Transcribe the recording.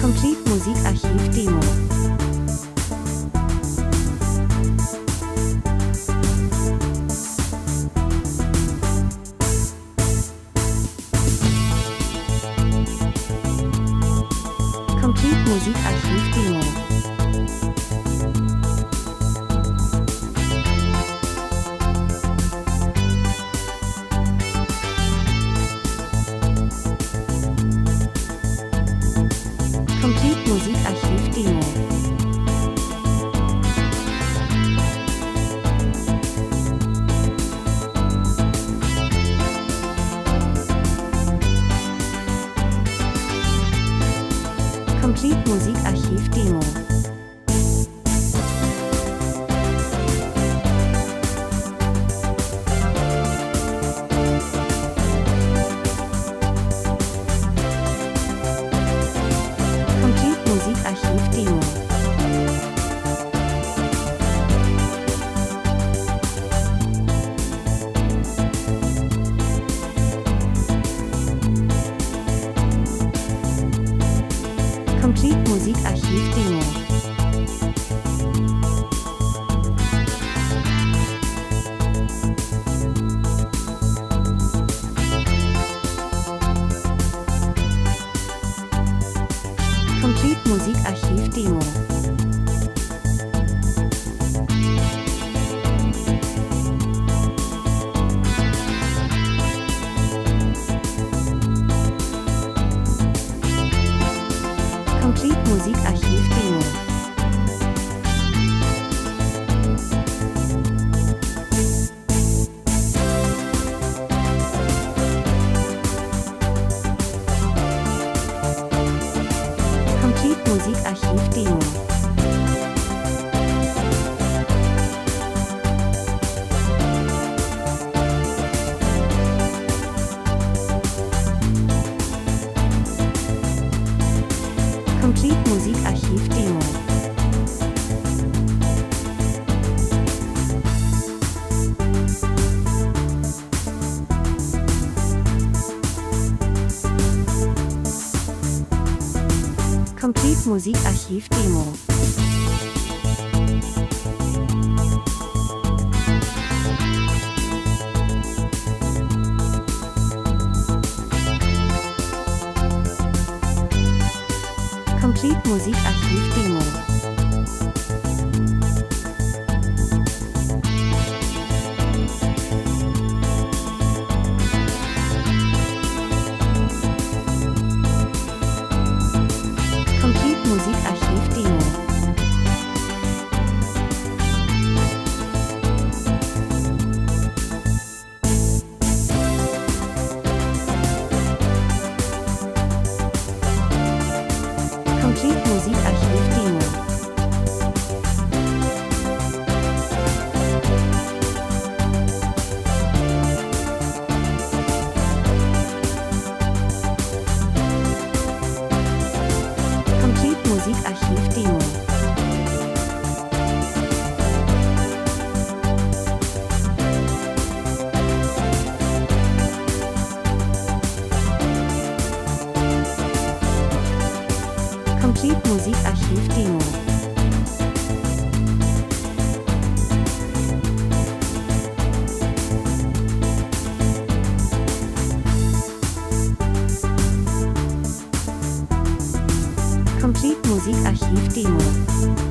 Complete Musikarchiv Demo. Complete Musikarchiv Demo. Complete Musikarchiv Demo. Complete Musikarchiv Demo. Complete Musikarchiv Demo. Complete Musikarchiv Demo. Complete Musikarchiv Demo. Complete Musikarchiv Demo. Complete Musikarchiv Demo. Complete Musikarchiv Demo. Complete Musikarchiv Demo. Complete Musikarchiv Demo. Complete Musikarchiv Demo. Complete Musikarchiv Demo. Complete Musikarchiv Demo. Complete Musikarchiv Demo. Complete Musikarchiv Demo.